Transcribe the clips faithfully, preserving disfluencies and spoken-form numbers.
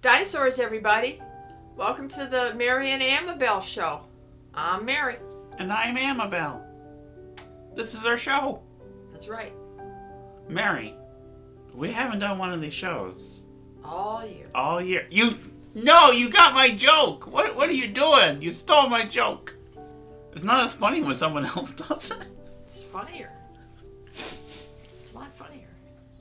Dinosaurs, everybody. Welcome to the Mary and Amabel show. I'm Mary. And I'm Amabel. This is our show. That's right. Mary, we haven't done one of these shows. All year. All year. You... No, you got my joke. What, what are you doing? You stole my joke. It's not as funny when someone else does it. It's funnier. It's a lot funnier.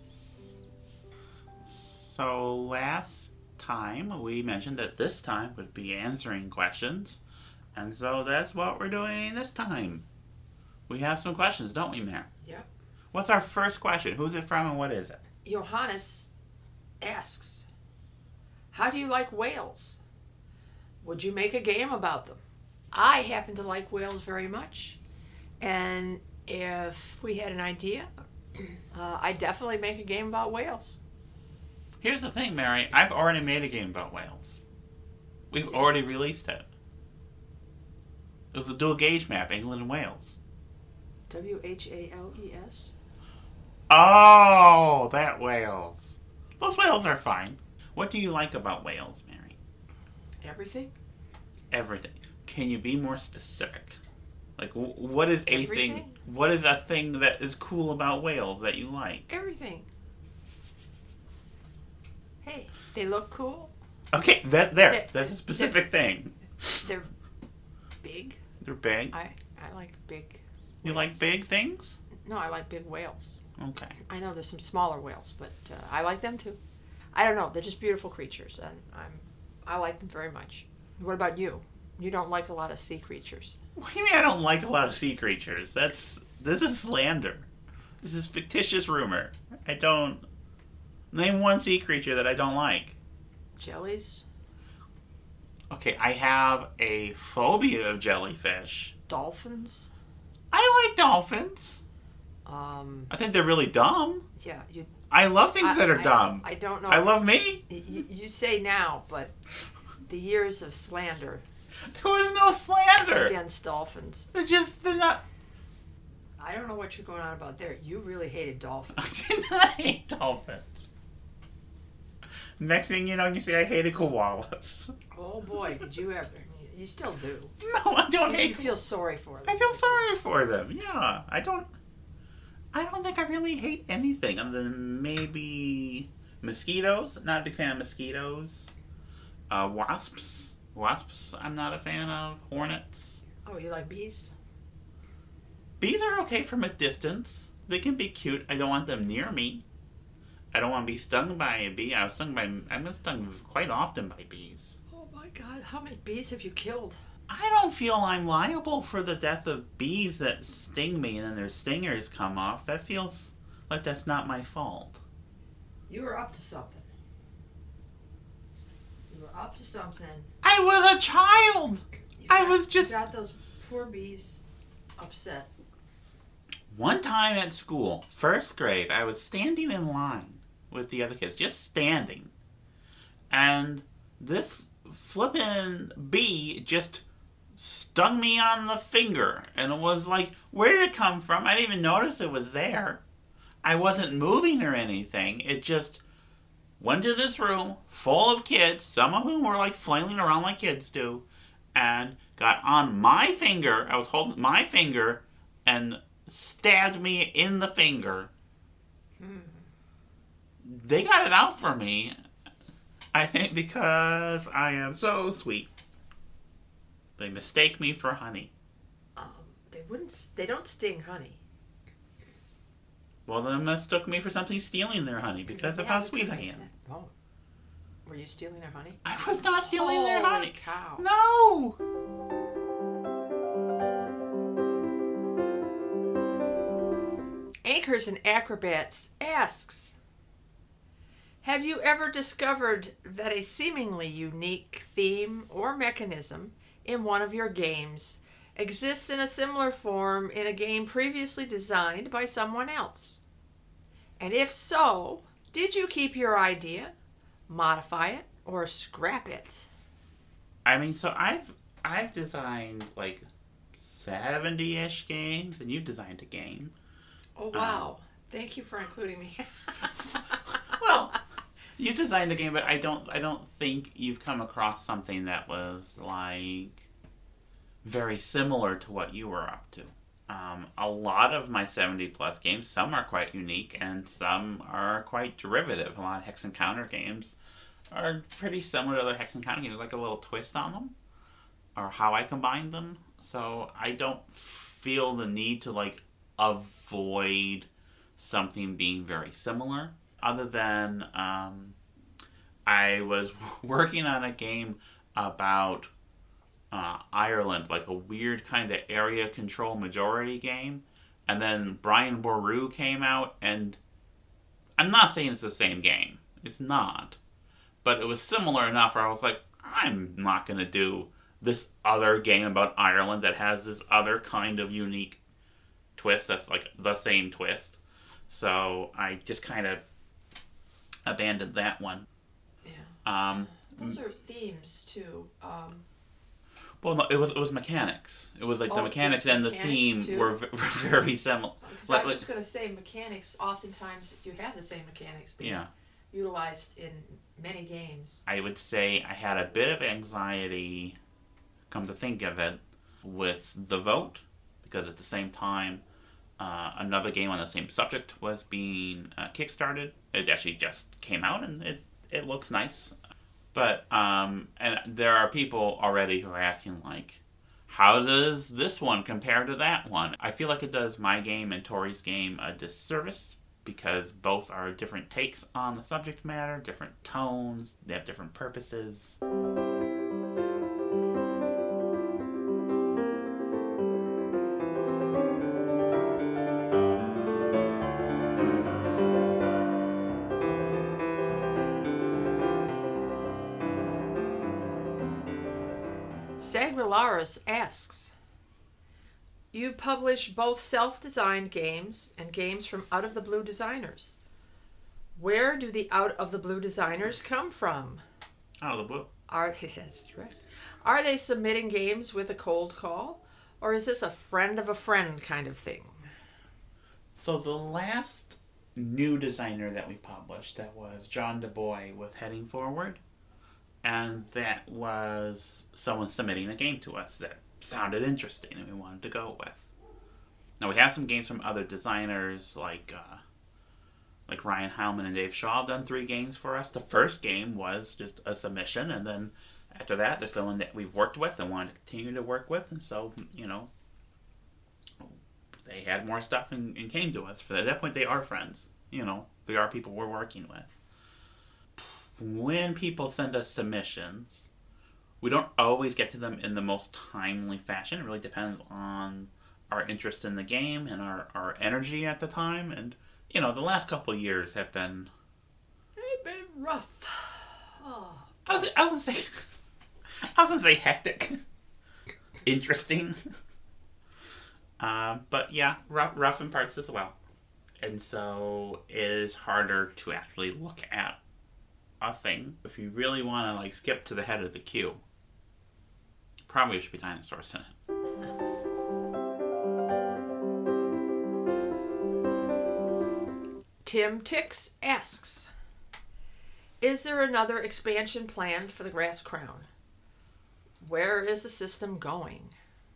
So last time we mentioned that this time would be answering questions. And so that's what we're doing this time. We have some questions, don't we, Mary? Yeah. What's our first question? Who's it from and what is it? Johannes asks, how do you like whales? Would you make a game about them? I happen to like whales very much. And if we had an idea, uh, I'd definitely make a game about whales. Here's the thing, Mary. I've already made a game about whales. We've already released it. It was a dual gauge map, England and Wales. W H A L E S? Oh, that whales. Those whales are fine. What do you like about whales, Mary? Everything? Everything. Can you be more specific? Like, what is a Everything? thing? What is a thing that is cool about whales that you like? Everything. Hey, they look cool. Okay, that there. They're, That's a specific thing. They're big. They're big. I, I like big You whales. like big things? No, I like big whales. Okay. I know there's some smaller whales, but uh, I like them too. I don't know. They're just beautiful creatures, and I'm I like them very much. What about you? You don't like a lot of sea creatures. What do you mean I don't like a lot of sea creatures? That's this is slander. This is fictitious rumor. I don't name one sea creature that I don't like. Jellies? Okay, I have a phobia of jellyfish. Dolphins? I like dolphins. Um, I think they're really dumb. yeah, you. I love things I, that are I, dumb. I don't know. I love me. You, you say now, but the years of slander There was no slander. against dolphins. They're just, they're not. I don't know what you're going on about there. You really hated dolphins. I did not hate dolphins. Next thing you know, you say I hated koalas. Oh boy, did you ever? You still do. No, I don't You, hate you feel sorry for them. I feel sorry for them. Yeah, I don't. I don't think I really hate anything other than maybe mosquitoes. Not a big fan of mosquitoes. Uh, wasps. Wasps. I'm not a fan of. Hornets. Oh, you like bees? Bees are okay from a distance. They can be cute. I don't want them near me. I don't want to be stung by a bee. I was stung by. I've been stung quite often by bees. Oh my God! How many bees have you killed? I don't feel I'm liable for the death of bees that sting me and then their stingers come off. That feels like that's not my fault. You were up to something. You were up to something. I was a child! You I got- was just... You got those poor bees upset. One time at school, first grade, I was standing in line with the other kids, just standing. And this flippin' bee just stung me on the finger. And it was like, where did it come from? I didn't even notice it was there. I wasn't moving or anything. It just went to this room full of kids, some of whom were like flailing around like kids do, and got on my finger. I was holding my finger and stabbed me in the finger. Hmm. They got it out for me. I think because I am so sweet. They mistake me for honey. Um, they wouldn't. They don't sting honey. Well, they mistook me for something stealing their honey because of Yeah, how you sweet could I make am. that. Oh, were you stealing their honey? I was not stealing their Holy honey. cow! No. Anchors and Acrobats asks, have you ever discovered that a seemingly unique theme or mechanism in one of your games exists in a similar form in a game previously designed by someone else? And if so, did you keep your idea, modify it, or scrap it? I mean, so I've I've designed like seventy-ish games, and you've designed a game. Oh, wow. Um, Thank you for including me. Well, You designed a game, but I don't. I don't think you've come across something that was like very similar to what you were up to. Um, a lot of my seventy plus games, some are quite unique, and some are quite derivative. A lot of Hex Encounter games are pretty similar to other Hex Encounter games, like a little twist on them, or how I combine them. So I don't feel the need to like avoid something being very similar. Other than um, I was working on a game about uh, Ireland, like a weird kind of area control majority game, and then Brian Boru came out, and I'm not saying it's the same game. It's not. But it was similar enough where I was like, I'm not going to do this other game about Ireland that has this other kind of unique twist that's like the same twist. So I just kind of abandoned that one. Yeah. Um, Those are themes too. Um, well, no, it was it was mechanics. It was like Oh, the mechanics it's and the mechanics theme too? were, v- were very similar. Because Like- I was like- just going to say, mechanics, oftentimes you have the same mechanics being Yeah. utilized in many games. I would say I had a bit of anxiety, come to think of it, with The Vote, because at the same time, uh, another game on the same subject was being uh, kickstarted. It actually just came out, and it, it looks nice. But, um, and there are people already who are asking, like, how does this one compare to that one? I feel like it does my game and Tori's game a disservice, because both are different takes on the subject matter, different tones, they have different purposes. Sagrilaris asks, you publish both self-designed games and games from Out of the Blue designers. Where do the Out of the Blue designers come from? Out of the blue. Are that's correct. Are they submitting games with a cold call, or is this a friend of a friend kind of thing? So the last new designer that we published, that was John DuBois with Heading Forward, and that was someone submitting a game to us that sounded interesting and we wanted to go with. Now we have some games from other designers like uh, like Ryan Heilman and Dave Shaw have done three games for us. The first game was just a submission, and then after that there's someone that we've worked with and want to continue to work with, and so, you know, they had more stuff and, and came to us. For at that point they are friends. You know, they are people we're working with. When people send us submissions, we don't always get to them in the most timely fashion. It really depends on our interest in the game and our, our energy at the time. And, you know, the last couple of years have been... They've been rough. Oh. I was, I was going to say... I was going to say hectic. Interesting. um, but yeah, rough, rough in parts as well. And so it is harder to actually look at a thing. If you really want to like skip to the head of the queue, probably should be Dinosaurs in it. Tim Tix asks, is there another expansion planned for the Grass Crown? Where is the system going?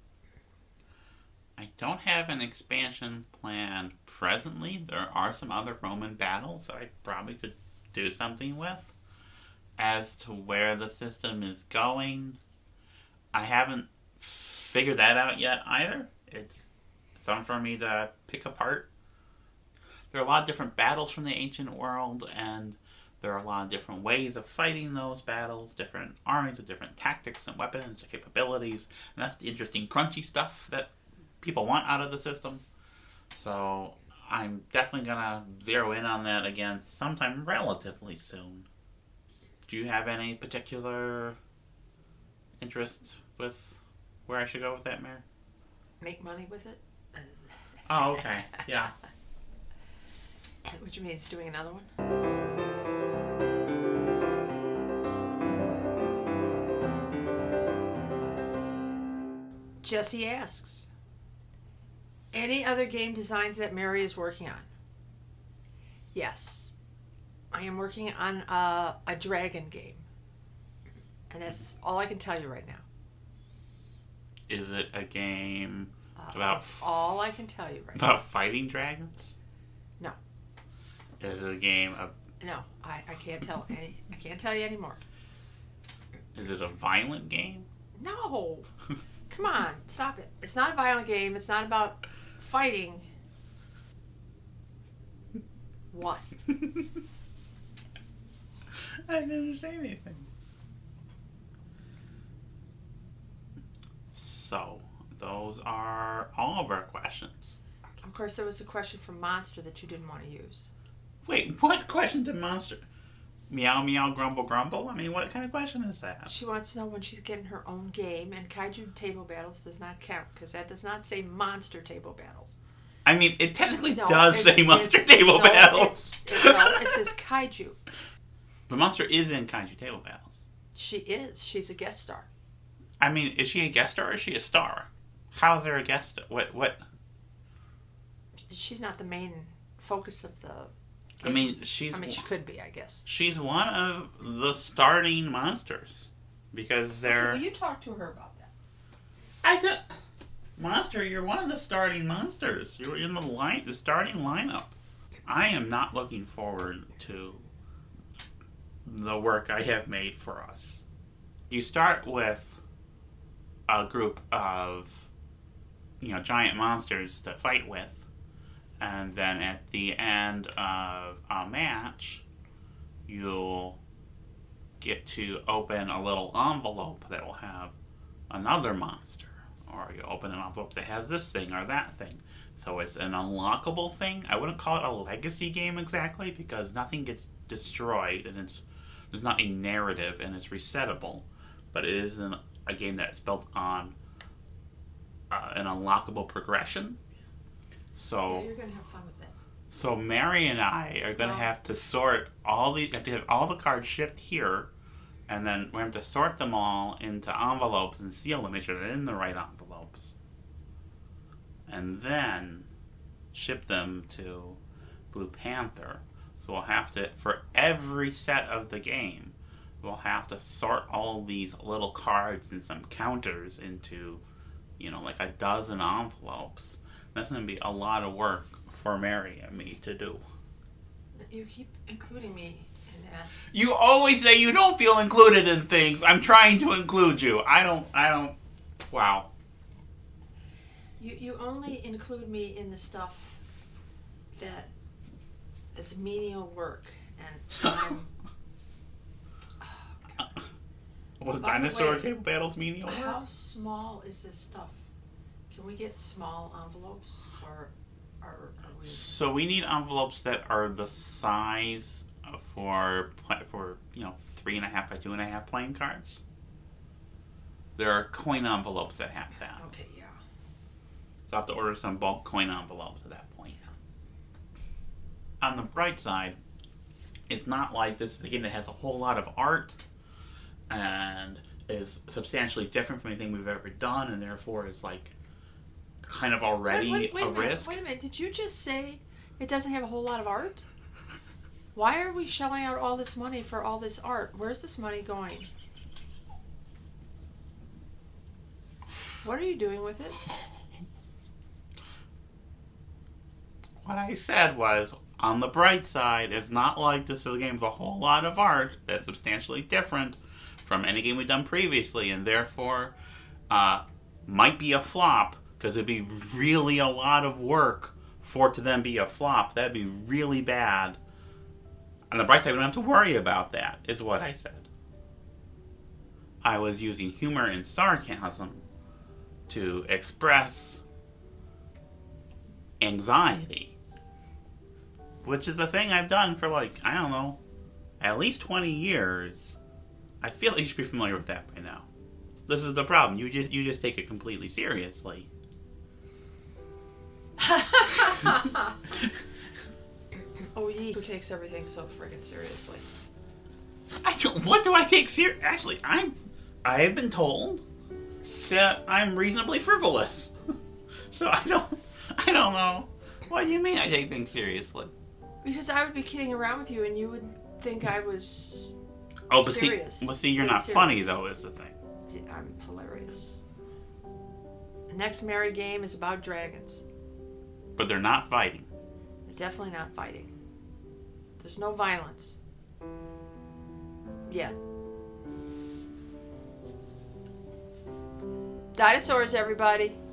I don't have an expansion plan presently. There are some other Roman battles that I probably could do something with. As to where the system is going, I haven't figured that out yet either. It's something for me to pick apart. There are a lot of different battles from the ancient world, and there are a lot of different ways of fighting those battles, different armies with different tactics and weapons and capabilities, and that's the interesting crunchy stuff that people want out of the system. So I'm definitely going to zero in on that again sometime relatively soon. Do you have any particular interest with where I should go with that, Mare? Make money with it? Oh, okay. Yeah. Which means doing another one? Jesse asks, any other game designs that Mary is working on? Yes. I am working on a, a dragon game. And that's all I can tell you right now. Is it a game Uh, about that's all I can tell you right about fighting dragons? No. Is it a game of? now. No, I, I can't tell any. I can't tell you anymore. Is it a violent game? No. Come on, stop it. It's not a violent game. It's not about fighting. What? I didn't say anything. So, those are all of our questions. Of course, there was a question from Monster that you didn't want to use. Wait, what question did Monster? Meow, meow, grumble, grumble? I mean, what kind of question is that? She wants to know when she's getting her own game, and Kaiju Table Battles does not count, because that does not say Monster Table Battles. I mean, it technically No, does it's- say Monster it's- Table no, Battles. It, it, no, it says Kaiju. But Monster is in Kaiju Table Battles. She is. She's a guest star. I mean, is she a guest star or is she a star? How is there a guest star? What, what? She's not the main focus of the I mean, she's I mean, she could be, I guess. she's one of the starting monsters because they're. Okay, will you talk to her about that? I thought, Monster, you're one of the starting monsters. You're in the line, the starting lineup. I am not looking forward to the work I have made for us. You start with a group of, you know, giant monsters to fight with. And then at the end of a match, you'll get to open a little envelope that will have another monster. Or you open an envelope that has this thing or that thing. So it's an unlockable thing. I wouldn't call it a legacy game exactly because nothing gets destroyed and it's there's not a narrative and it's resettable. But it is an, a game that's built on uh, an unlockable progression. So Yeah, you're going to have fun with that. So Mary and I are going to No. have to sort all the have to have all the cards shipped here, and then we have to sort them all into envelopes and seal them, make sure they're in the right envelopes, and then ship them to Blue Panther. So we'll have to, for every set of the game, we'll have to sort all these little cards and some counters into, you know, like a dozen envelopes. That's going to be a lot of work for Mary and me to do. You keep including me in that. You always say you don't feel included in things. I'm trying to include you. I don't, I don't, wow. You you only include me in the stuff that that's menial work, and I'm, oh, Was By the Dinosaur way, Cable Battles menial work? how small is this stuff? Can we get small envelopes, or are, are we? So we need envelopes that are the size for pla- for you know three and a half by two and a half playing cards. There are coin envelopes that have that. Okay, yeah. So I'll have to order some bulk coin envelopes at that point. On the bright side, it's not like this is a game that has a whole lot of art and is substantially different from anything we've ever done, and therefore is like kind of already wait, wait, wait a a minute, risk. Wait a minute. Did you just say it doesn't have a whole lot of art? Why are we shelling out all this money for all this art? Where's this money going? What are you doing with it? What I said was, on the bright side, it's not like this is a game with a whole lot of art that's substantially different from any game we've done previously, and therefore uh, might be a flop, because it'd be really a lot of work for it to then be a flop. That'd be really bad. On the bright side, we don't have to worry about that, is what I said. I was using humor and sarcasm to express anxiety, which is a thing I've done for, like, I don't know, at least twenty years. I feel like you should be familiar with that by now. This is the problem. You just you just take it completely seriously. Oh, ye who takes everything so friggin' seriously. I don't. What do I take serious? Actually, I'm. I have been told that I'm reasonably frivolous. So I don't. I don't know. What do you mean I take things seriously? Because I would be kidding around with you, and you would think I was. Oh, but serious. see, well, see, you're Dead not serious. funny though, is the thing. I'm hilarious. The next merry game is about dragons. But they're not fighting. They're definitely not fighting. There's no violence. Yet. Dinosaurs, everybody.